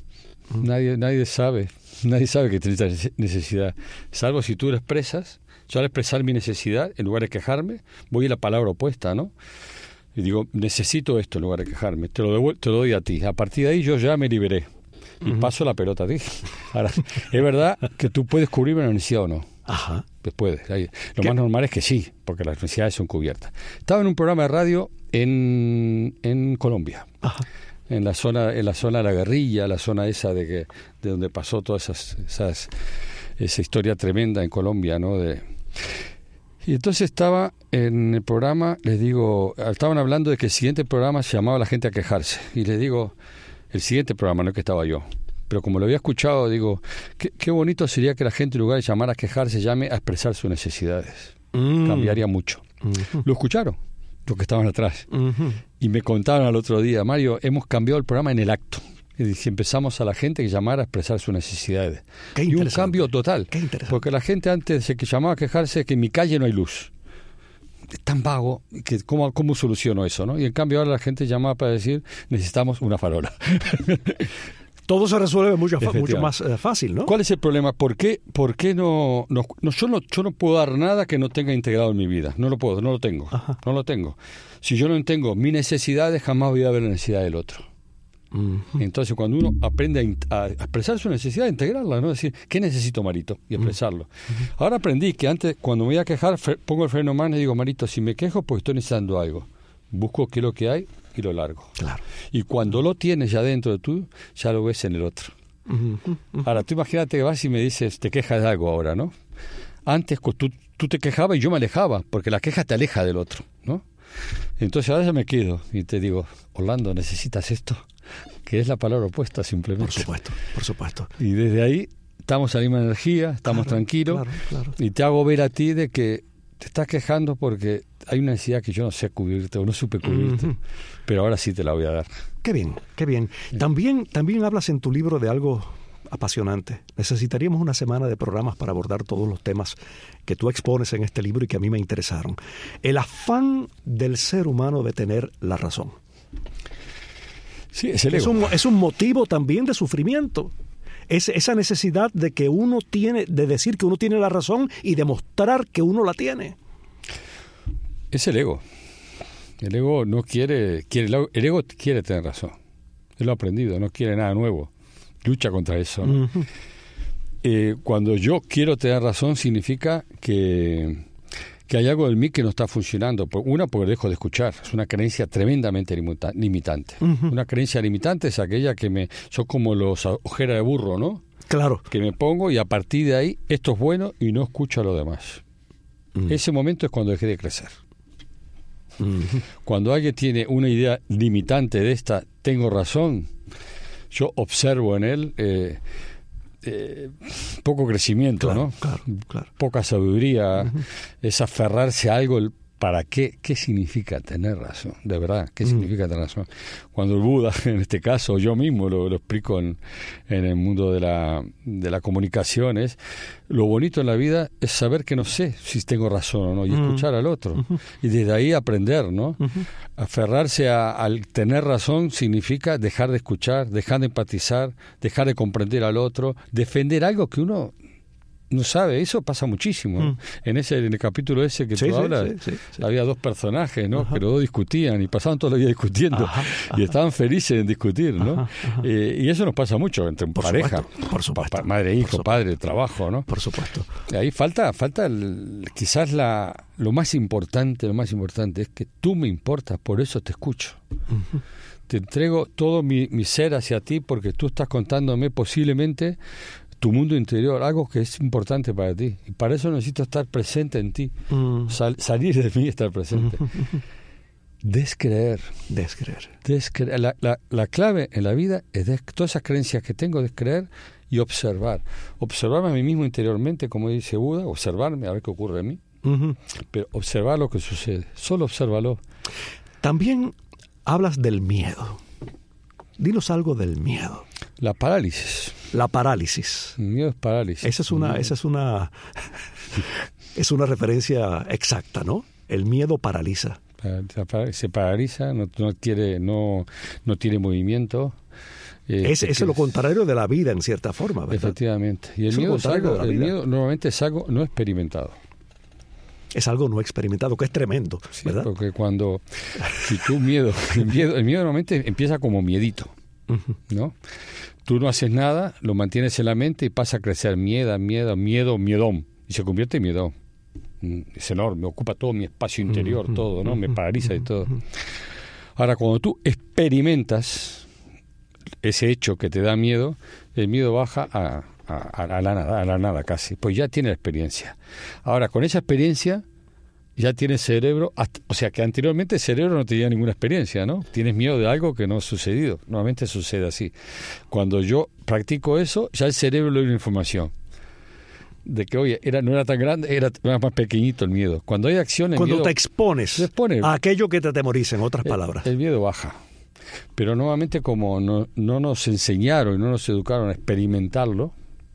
Nadie sabe que tienes necesidad. Salvo si tú la expresas. Yo al expresar mi necesidad, en lugar de quejarme, voy a la palabra opuesta, ¿no? Y digo, necesito esto en lugar de quejarme. Te lo doy a ti. A partir de ahí yo ya me liberé. Y paso la pelota a ti. Ahora, es verdad que tú puedes cubrir una necesidad o no. Ajá. Lo más normal es que sí, porque las necesidades son cubiertas. Estaba en un programa de radio en Colombia. Ajá. En la zona de la guerrilla, la zona esa de donde pasó toda esa historia tremenda en Colombia, ¿no? Y entonces estaba en el programa, les digo, estaban hablando de que el siguiente programa se llamaba La gente a quejarse. Y les digo, el siguiente programa, no es que estaba yo, pero como lo había escuchado, digo, qué bonito sería que la gente, en lugar de llamar a quejarse, llame a expresar sus necesidades. Cambiaría mucho. Lo escucharon, los que estaban atrás. Y me contaron al otro día, Mario, hemos cambiado el programa en el acto. Y empezamos a la gente que llamara a expresar sus necesidades. Y un cambio total. Porque la gente antes que llamaba a quejarse que en mi calle no hay luz. Es tan vago que ¿cómo soluciono eso, no? Y en cambio ahora la gente llama para decir necesitamos una farola. Todo se resuelve mucho más fácil, ¿no? ¿Cuál es el problema? ¿Por qué no yo no puedo dar nada que no tenga integrado en mi vida? No lo puedo, no lo tengo. Ajá. No lo tengo. Si yo no tengo mis necesidades, jamás voy a ver la necesidad del otro. Entonces, cuando uno aprende a expresar su necesidad, integrarla, ¿no? Decir, ¿qué necesito, Marito? Y expresarlo. Ahora aprendí que antes, cuando me voy a quejar, pongo el freno a mano y digo, Marito, si me quejo, pues estoy necesitando algo. Busco qué es lo que hay y lo largo. Claro. Y cuando lo tienes ya dentro de tú, ya lo ves en el otro. Ahora, tú imagínate que vas y me dices, te quejas de algo ahora, ¿no? Antes tú te quejabas y yo me alejaba, porque la queja te aleja del otro, ¿no? Entonces ahora ya me quedo y te digo, Orlando, ¿necesitas esto? Que es la palabra opuesta simplemente. Por supuesto. Y desde ahí estamos a la misma energía, estamos tranquilos, claro. Y te hago ver a ti de que te estás quejando porque hay una necesidad que yo no sé cubrirte o no supe cubrirte, pero ahora sí te la voy a dar. Qué bien. También hablas en tu libro de algo apasionante. Necesitaríamos una semana de programas para abordar todos los temas que tú expones en este libro y que a mí me interesaron. El afán del ser humano de tener la razón. Sí, es el ego. Es un motivo también de sufrimiento. Es esa necesidad de que uno tiene, de decir que uno tiene la razón y demostrar que uno la tiene. Es el ego. El ego no quiere el ego quiere tener razón. Él lo ha aprendido, no quiere nada nuevo. Lucha contra eso, ¿no? Cuando yo quiero tener razón significa que hay algo en mí que no está funcionando. Una, porque dejo de escuchar. Es una creencia tremendamente limitante. Una creencia limitante es aquella que son como los ojeras de burro, ¿no? Claro. Que me pongo y a partir de ahí esto es bueno y no escucho a lo demás. Ese momento es cuando dejé de crecer. Cuando alguien tiene una idea limitante de esta, tengo razón, yo observo en él poco crecimiento, claro, ¿no? Claro. Poca sabiduría, es aferrarse a algo. ¿Para qué? ¿Qué significa tener razón? De verdad, ¿qué significa tener razón? Cuando el Buda, en este caso, yo mismo lo explico en el mundo de la comunicación, es lo bonito en la vida es saber que no sé si tengo razón o no y escuchar al otro. Y desde ahí aprender, ¿no? Aferrarse al tener razón significa dejar de escuchar, dejar de empatizar, dejar de comprender al otro, defender algo que uno no sabe. Eso pasa muchísimo. En el capítulo ese que tú hablas, había dos personajes, ¿no? Que los dos discutían y pasaban toda la vida discutiendo y estaban felices en discutir, ¿no? Y eso nos pasa mucho entre pareja, supuesto. Madre, hijo, padre, trabajo, ¿no? Por supuesto. Y ahí falta quizás lo más importante es que tú me importas, por eso te escucho. Te entrego todo mi ser hacia ti porque tú estás contándome posiblemente tu mundo interior, algo que es importante para ti. Y para eso necesito estar presente en ti. Salir de mí y estar presente. Descreer. La clave en la vida es todas esas creencias que tengo, descreer y observar. Observarme a mí mismo interiormente, como dice Buda, observarme, a ver qué ocurre en mí. Pero observar lo que sucede. Solo obsérvalo. También hablas del miedo. Dinos algo del miedo. La parálisis. El miedo es parálisis. Esa es una referencia exacta, ¿no? El miedo paraliza. Se paraliza, no tiene movimiento. Es lo contrario de la vida, en cierta forma, ¿verdad? Efectivamente. Y el miedo normalmente es algo no experimentado. Es algo no experimentado, que es tremendo, ¿verdad? Sí, porque si tú el miedo normalmente empieza como miedito, ¿no? Tú no haces nada, lo mantienes en la mente y pasa a crecer miedón, y se convierte en miedón. Es enorme, ocupa todo mi espacio interior, todo, ¿no? Me paraliza y todo. Ahora, cuando tú experimentas ese hecho que te da miedo, el miedo baja a la nada casi, pues ya tiene la experiencia. Ahora, con esa experiencia ya tienes cerebro, o sea que anteriormente el cerebro no tenía ninguna experiencia, ¿no? Tienes miedo de algo que no ha sucedido. Normalmente sucede así. Cuando yo practico eso, ya el cerebro le da una información de que, oye, no era tan grande, era más pequeñito el miedo. Cuando hay acción, te expones a aquello que te atemoriza, en otras palabras. El miedo baja. Pero nuevamente, como no nos enseñaron y no nos educaron a experimentarlo,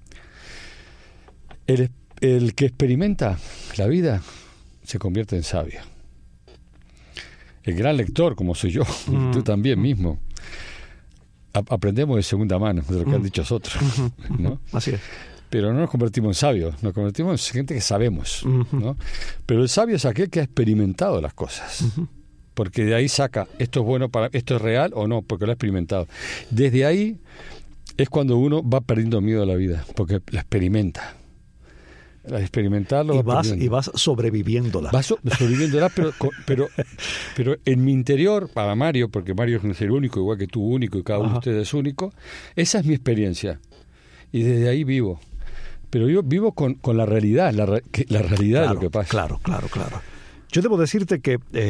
el que experimenta la vida se convierte en sabio. El gran lector, como soy yo, y tú también mismo, aprendemos de segunda mano de lo que han dicho otros, ¿no? Así es. Pero no nos convertimos en sabios, nos convertimos en gente que sabemos, ¿no? Pero el sabio es aquel que ha experimentado las cosas. Porque de ahí saca, esto es bueno esto es real o no, porque lo ha experimentado. Desde ahí es cuando uno va perdiendo miedo a la vida, porque la experimenta. Al experimentarlo y vas sobreviviéndola. Vas sobreviviéndola, pero en mi interior, para Mario, porque Mario es el único, igual que tú, único, y cada uno de ustedes es único, esa es mi experiencia. Y desde ahí vivo. Pero yo vivo con la realidad, la realidad de lo que pasa. Claro. Yo debo decirte que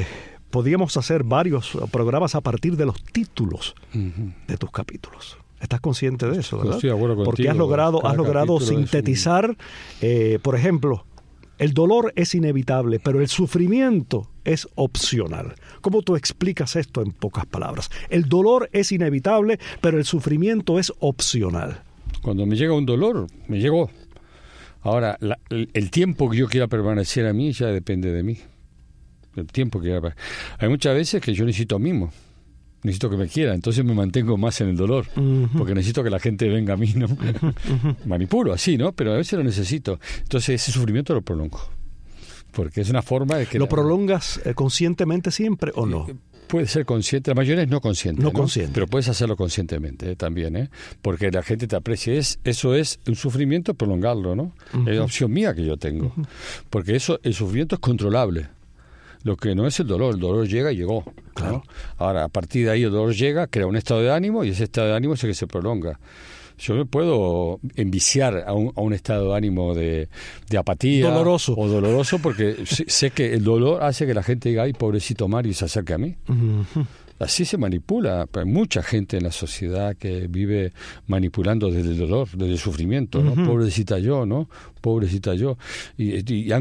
podríamos hacer varios programas a partir de los títulos de tus capítulos. ¿Estás consciente de eso, verdad? Estoy de acuerdo contigo. Porque has logrado sintetizar, por ejemplo, el dolor es inevitable, pero el sufrimiento es opcional. ¿Cómo tú explicas esto en pocas palabras? El dolor es inevitable, pero el sufrimiento es opcional. Cuando me llega un dolor, me llegó. Ahora, el tiempo que yo quiera permanecer a mí ya depende de mí. El tiempo que hay muchas veces que yo necesito a mí mismo. Necesito que me quiera, entonces me mantengo más en el dolor, porque necesito que la gente venga a mí, ¿no? Manipulo así, ¿no? Pero a veces lo necesito. Entonces ese sufrimiento lo prolongo, porque es una forma de que... ¿Lo prolongas conscientemente siempre o no? Puede ser consciente, la mayoría es no consciente. No consciente. Pero puedes hacerlo conscientemente también, porque la gente te aprecia. Eso es un sufrimiento, prolongarlo, ¿no? Es la opción mía que yo tengo, porque el sufrimiento es controlable. Lo que no es el dolor llega y llegó. Claro. ¿No? Ahora, a partir de ahí el dolor llega, crea un estado de ánimo y ese estado de ánimo es el que se prolonga. Yo me puedo enviciar a un estado de ánimo de apatía o doloroso porque sé que el dolor hace que la gente diga, ay, pobrecito Mario, y se acerque a mí. Así se manipula. Hay mucha gente en la sociedad que vive manipulando desde el dolor, desde el sufrimiento, ¿no? Pobrecita yo, ¿no? Pobrecita yo. Y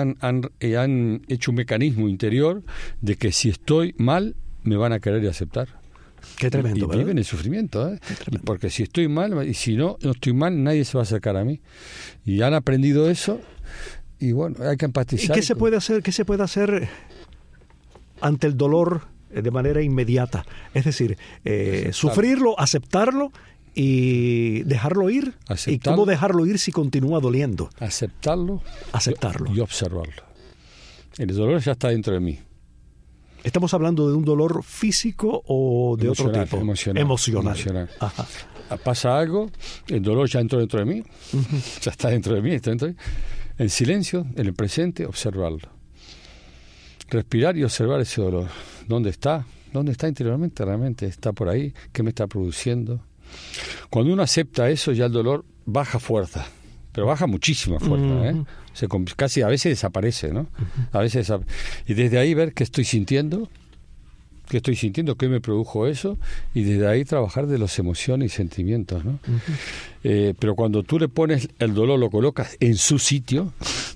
han hecho un mecanismo interior de que si estoy mal, me van a querer y aceptar. Qué tremendo, y viven el sufrimiento, porque si estoy mal, y si no estoy mal, nadie se va a acercar a mí. Y han aprendido eso, y bueno, hay que empatizar. ¿Y qué se puede hacer? ¿Qué se puede hacer ante el dolor de manera inmediata? Es decir, sufrirlo, aceptarlo y dejarlo ir. ¿Y cómo dejarlo ir si continúa doliendo? Aceptarlo y observarlo. El dolor ya está dentro de mí. ¿Estamos hablando de un dolor físico o de otro tipo? Emocional. Ajá. Pasa algo, el dolor ya entró dentro de mí, ya está dentro de mí, En silencio, en el presente, observarlo. Respirar y observar ese dolor. ¿Dónde está? ¿Dónde está interiormente? ¿Realmente está por ahí? ¿Qué me está produciendo? Cuando uno acepta eso, ya el dolor baja fuerza, pero baja muchísima fuerza, casi a veces desaparece, ¿no? A veces y desde ahí ver qué estoy sintiendo, qué me produjo eso, y desde ahí trabajar de las emociones y sentimientos, ¿no? Pero cuando tú le pones el dolor, lo colocas en su sitio,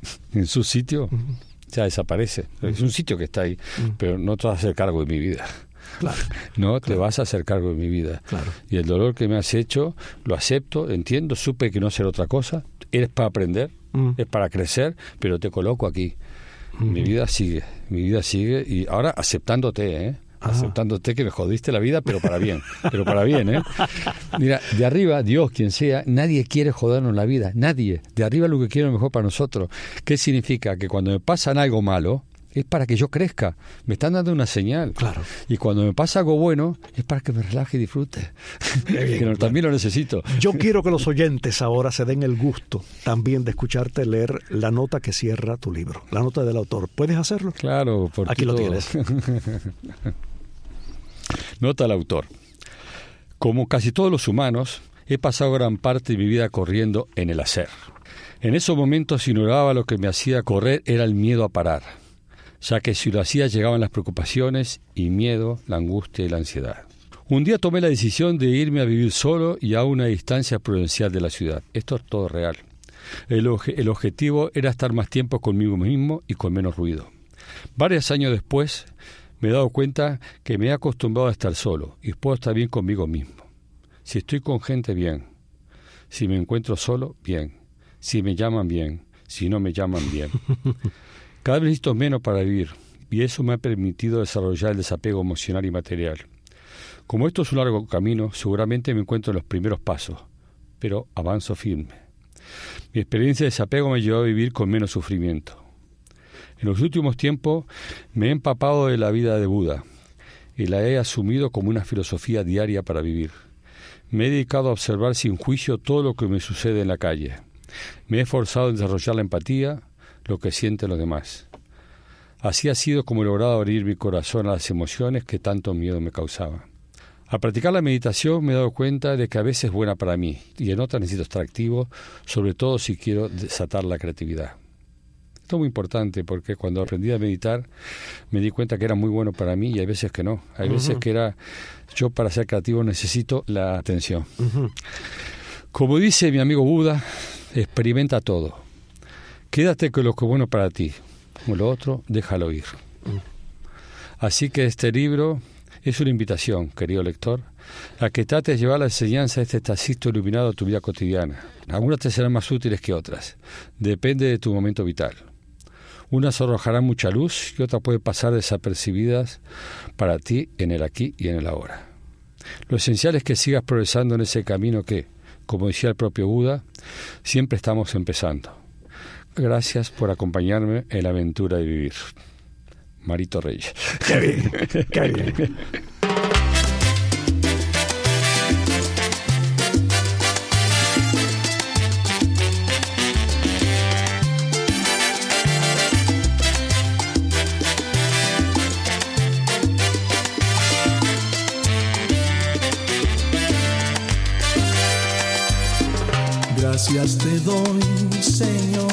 ya desaparece. Es un sitio que está ahí, pero no te vas a hacer cargo de mi vida. Claro. No, te vas a hacer cargo de mi vida. Claro. Y el dolor que me has hecho, lo acepto, entiendo, supe que no será otra cosa. Es para aprender, es para crecer, pero te coloco aquí. Mi vida sigue, y ahora aceptándote, aceptándote que me jodiste la vida, pero para bien, Mira, de arriba, Dios, quien sea, nadie quiere jodernos la vida, nadie. De arriba lo que quiere es lo mejor para nosotros. ¿Qué significa? Que cuando me pasan algo malo, es para que yo crezca. Me están dando una señal. Claro. Y cuando me pasa algo bueno, es para que me relaje y disfrute. También lo necesito. Yo quiero que los oyentes ahora se den el gusto también de escucharte leer la nota que cierra tu libro, la nota del autor. ¿Puedes hacerlo? Claro, porque aquí lo tienes. Nota al autor. Como casi todos los humanos, he pasado gran parte de mi vida corriendo en el hacer. En esos momentos ignoraba lo que me hacía correr era el miedo a parar, ya que si lo hacía llegaban las preocupaciones y miedo, la angustia y la ansiedad. Un día tomé la decisión de irme a vivir solo y a una distancia prudencial de la ciudad. Esto es todo real. El objetivo era estar más tiempo conmigo mismo y con menos ruido. Varios años después me he dado cuenta que me he acostumbrado a estar solo y puedo estar bien conmigo mismo. Si estoy con gente, bien. Si me encuentro solo, bien. Si me llaman, bien. Si no me llaman, bien. Cada vez necesito menos para vivir, y eso me ha permitido desarrollar el desapego emocional y material. Como esto es un largo camino, seguramente me encuentro en los primeros pasos, pero avanzo firme. Mi experiencia de desapego me llevó a vivir con menos sufrimiento. En los últimos tiempos me he empapado de la vida de Buda, y la he asumido como una filosofía diaria para vivir. Me he dedicado a observar sin juicio todo lo que me sucede en la calle. Me he esforzado en desarrollar la empatía, lo que sienten los demás. Así ha sido como he logrado abrir mi corazón a las emociones que tanto miedo me causaban. Al practicar la meditación me he dado cuenta de que a veces es buena para mí y en otras necesito estar activo, sobre todo si quiero desatar la creatividad. Esto es muy importante porque cuando aprendí a meditar me di cuenta que era muy bueno para mí y hay veces que no. Hay veces que yo para ser creativo necesito la atención. Como dice mi amigo Buda, experimenta todo. Quédate con lo que es bueno para ti. Con lo otro, déjalo ir. Así que este libro es una invitación, querido lector, a que trates de llevar la enseñanza de este taxista iluminado a tu vida cotidiana. Algunas te serán más útiles que otras. Depende de tu momento vital. Unas arrojarán mucha luz y otras pueden pasar desapercibidas para ti en el aquí y en el ahora. Lo esencial es que sigas progresando en ese camino que, como decía el propio Buda, siempre estamos empezando. Gracias por acompañarme en la aventura de vivir. Marito Reyes. ¡Qué bien! ¡Qué bien! Gracias te doy, Señor,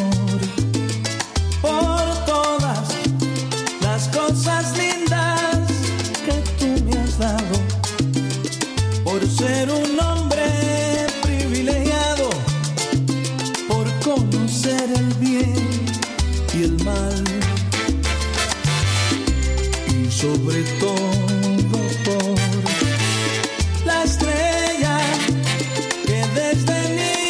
por todas las cosas lindas que tú me has dado, por ser un hombre privilegiado, por conocer el bien y el mal, y sobre todo por la estrella que desde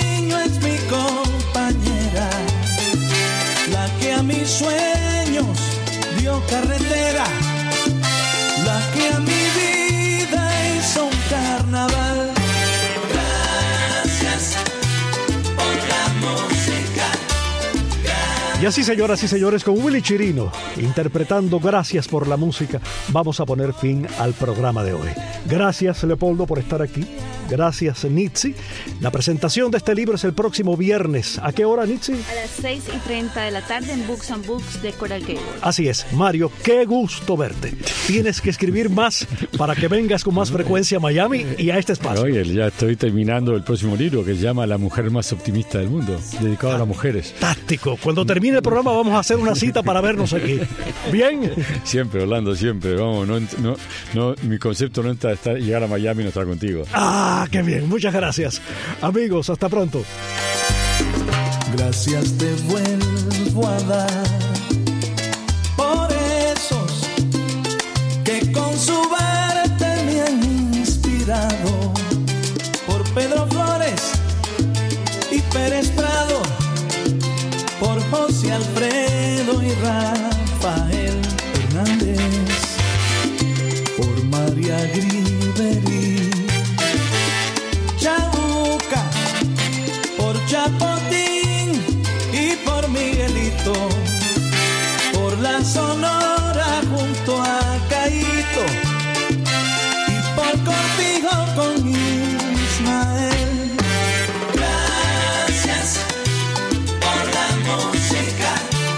mis sueños dio carretera, la que a mi vida hizo un carnaval. Gracias por la música. Y así, señoras y señores, con Willy Chirino interpretando Gracias por la música, vamos a poner fin al programa de hoy. Gracias, Leopoldo, por estar aquí. Gracias, Nitzi. La presentación de este libro es el próximo viernes. ¿A qué hora, Nitzi? A las 6:30 de la tarde en Books and Books de Coral Gables. Así es. Mario, qué gusto verte. Tienes que escribir más para que vengas con más frecuencia a Miami y a este espacio. Oye, ya estoy terminando el próximo libro que se llama La mujer más optimista del mundo, dedicado a las mujeres. Táctico. Cuando termine el programa vamos a hacer una cita para vernos aquí. ¿Bien? Siempre, Orlando, siempre. Vamos, no, mi concepto no es llegar a Miami y no estar contigo. ¡Ah, qué bien! Muchas gracias. Amigos, hasta pronto. Gracias te vuelvo a dar por esos que con su arte me han inspirado, por Pedro Flores y Pérez Prado, por José Alfredo y Rafael Hernández, por María Griveri, Chauca, por Chapotín y por Miguelito, por la Sonora junto a Caíto y por Cortijo con Ismael. Gracias por la música,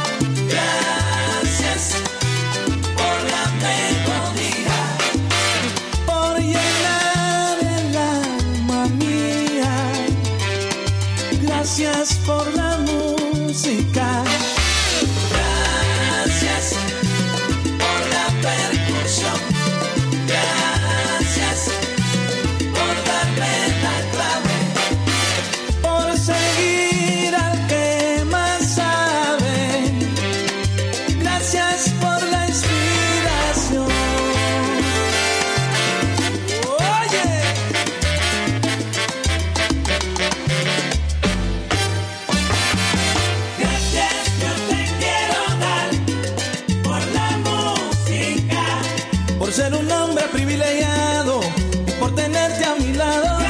gracias por la melodía, por llenar el alma mía. Gracias por la música, gracias por la percusión, gracias por darme la clave, por seguir al que más sabe, gracias por la inspiración. Oye, gracias yo te quiero dar por la música, por ser un hombre privilegiado y por tenerte a mi lado.